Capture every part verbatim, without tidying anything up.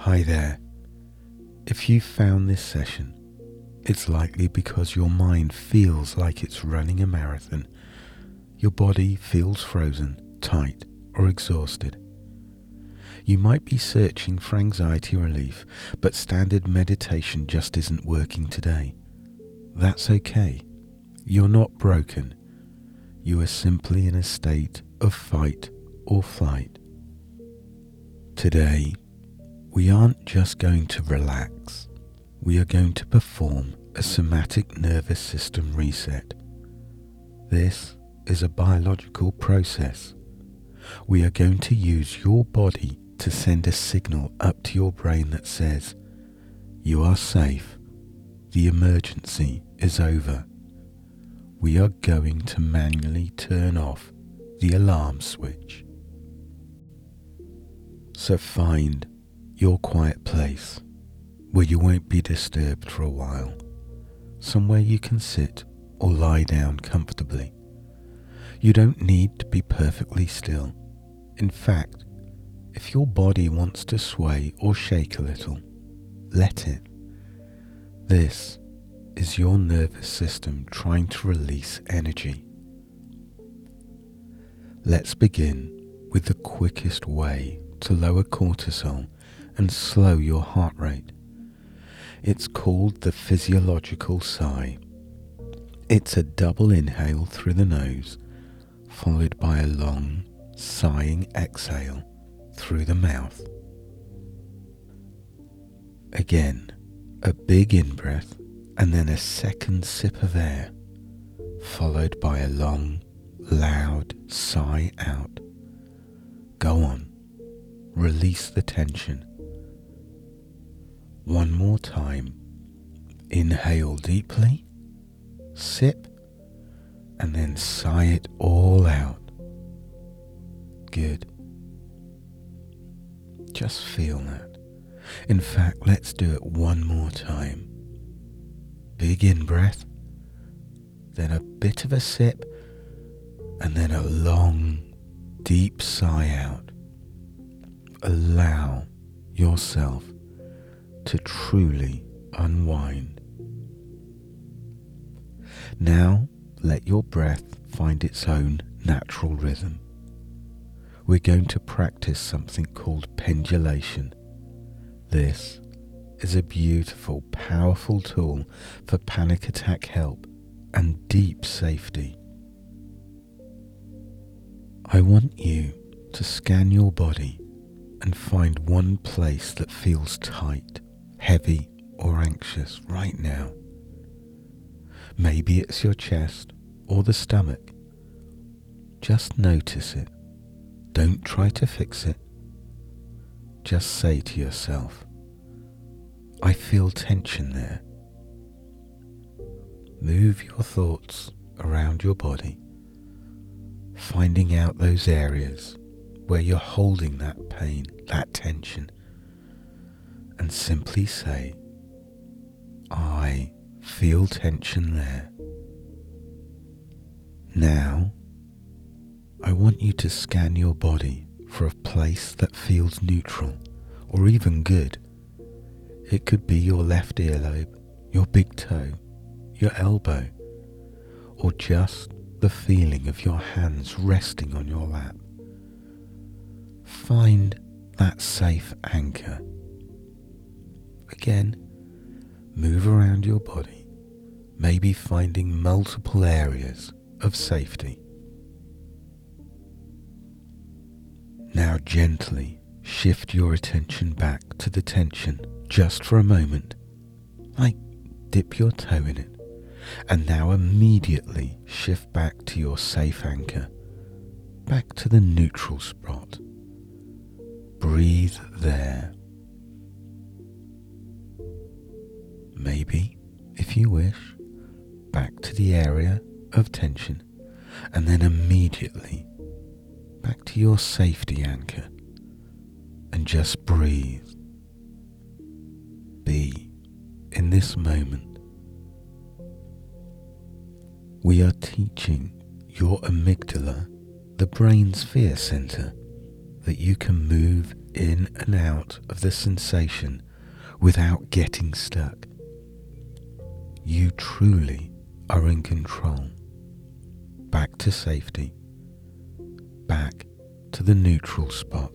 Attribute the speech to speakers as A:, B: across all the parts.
A: Hi there. If you found this session, it's likely because your mind feels like it's running a marathon. Your body feels frozen, tight, or exhausted. You might be searching for anxiety relief, but standard meditation just isn't working today. That's okay. You're not broken. You are simply in a state of fight or flight. Today, we aren't just going to relax. We are going to perform a somatic nervous system reset. This is a biological process. We are going to use your body to send a signal up to your brain that says, you are safe. The emergency is over. We are going to manually turn off the alarm switch. So find your quiet place where you won't be disturbed for a while, somewhere you can sit or lie down comfortably. You don't need to be perfectly still. In fact, if your body wants to sway or shake a little, let it. This is your nervous system trying to release energy. Let's begin with the quickest way to lower cortisol and slow your heart rate. It's called the physiological sigh. It's a double inhale through the nose, followed by a long, sighing exhale through the mouth. Again, a big in-breath and then a second sip of air, followed by a long, loud sigh out. Go on, release the tension. One more time. Inhale deeply, sip, and then sigh it all out. Good. Just feel that. In fact, let's do it one more time. Big in-breath, then a bit of a sip, and then a long, deep sigh out. Allow yourself to truly unwind. Now let your breath find its own natural rhythm. We're going to practice something called pendulation. This is a beautiful, powerful tool for panic attack help and deep safety. I want you to scan your body and find one place that feels tight, heavy, or anxious right now. Maybe it's your chest or the stomach. Just notice it. Don't try to fix it. Just say to yourself, I feel tension there. Move your thoughts around your body, finding out those areas where you're holding that pain, that tension, and simply say, I feel tension there. Now, I want you to scan your body for a place that feels neutral or even good. It could be your left earlobe, your big toe, your elbow, or just the feeling of your hands resting on your lap. Find that safe anchor. Again, move around your body, maybe finding multiple areas of safety. Now gently shift your attention back to the tension just for a moment, like dip your toe in it, and now immediately shift back to your safe anchor, back to the neutral spot. Breathe there. Maybe, if you wish, back to the area of tension, and then immediately back to your safety anchor, and just breathe. Be in this moment. We are teaching your amygdala, the brain's fear center, that you can move in and out of the sensation without getting stuck. You truly are in control. Back to safety. Back to the neutral spot.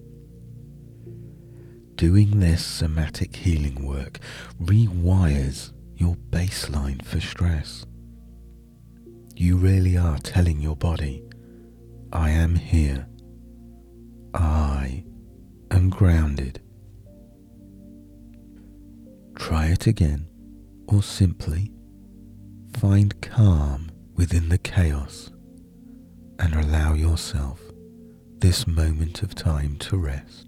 A: Doing this somatic healing work rewires your baseline for stress. You really are telling your body, I am here. I am grounded. Try it again, or simply find calm within the chaos and allow yourself this moment of time to rest.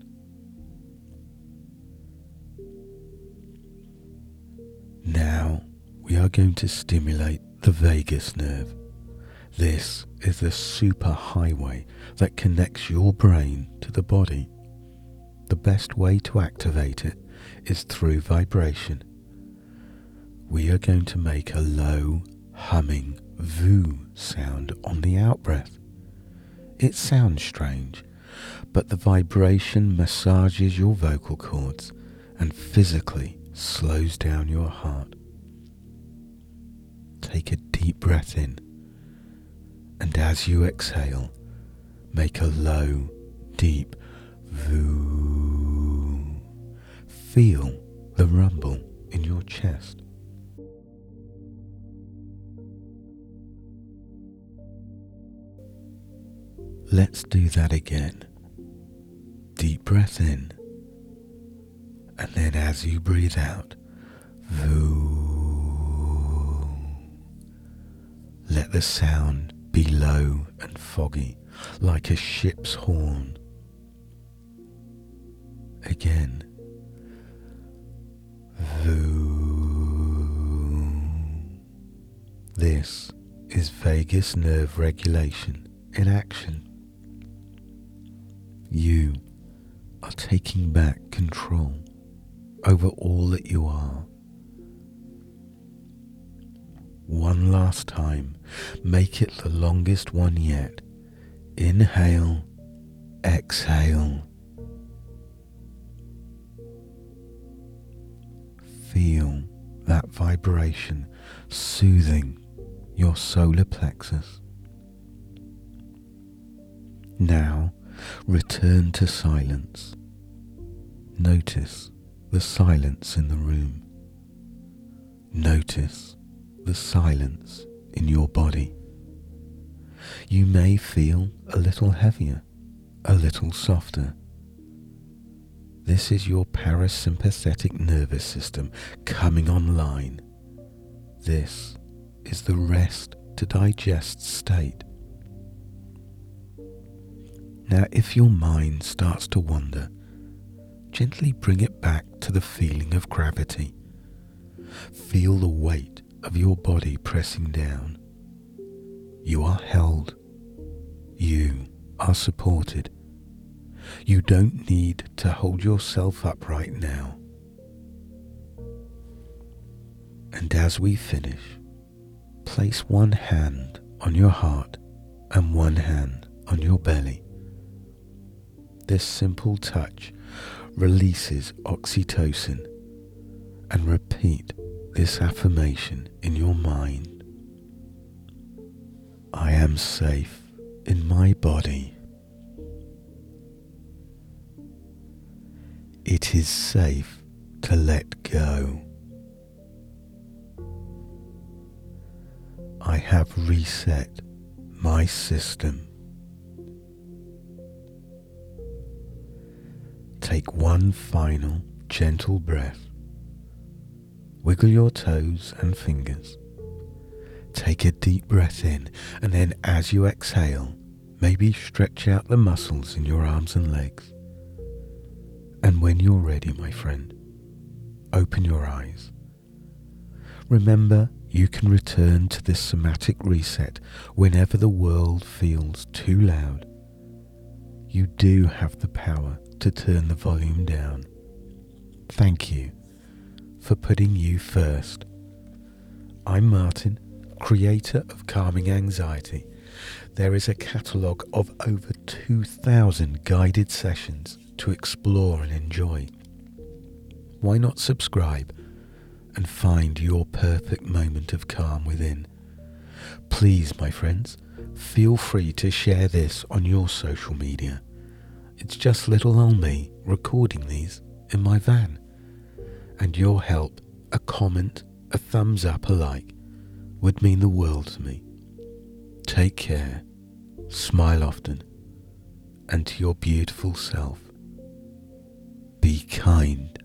A: Now we are going to stimulate the vagus nerve. This is the superhighway that connects your brain to the body. The best way to activate it is through vibration. We are going to make a low, humming voo sound on the out-breath. It sounds strange, but the vibration massages your vocal cords and physically slows down your heart. Take a deep breath in, and as you exhale, make a low, deep voo. Feel the rumble in your chest. Let's do that again. Deep breath in, and then as you breathe out, voo. Let the sound be low and foggy, like a ship's horn. Again, voo. This is vagus nerve regulation in action. You are taking back control over all that you are. One last time, make it the longest one yet. Inhale, exhale. Feel that vibration soothing your solar plexus. Now, return to silence. Notice the silence in the room. Notice the silence in your body. You may feel a little heavier, a little softer. This is your parasympathetic nervous system coming online. This is the rest to digest state. Now, if your mind starts to wander, gently bring it back to the feeling of gravity. Feel the weight of your body pressing down. You are held. You are supported. You don't need to hold yourself up right now. And as we finish, place one hand on your heart and one hand on your belly. This simple touch releases oxytocin, and repeat this affirmation in your mind. I am safe in my body. It is safe to let go. I have reset my system. Take one final gentle breath. Wiggle your toes and fingers. Take a deep breath in, and then as you exhale, maybe stretch out the muscles in your arms and legs. And when you're ready, my friend, open your eyes. Remember, you can return to this somatic reset whenever the world feels too loud. You do have the power to turn the volume down. Thank you for putting you first. I'm Martin, creator of Calming Anxiety. There is a catalogue of over two thousand guided sessions to explore and enjoy. Why not subscribe and find your perfect moment of calm within? Please, my friends, feel free to share this on your social media. It's just little old me recording these in my van. And your help, a comment, a thumbs up, a like, would mean the world to me. Take care, smile often, and to your beautiful self, be kind.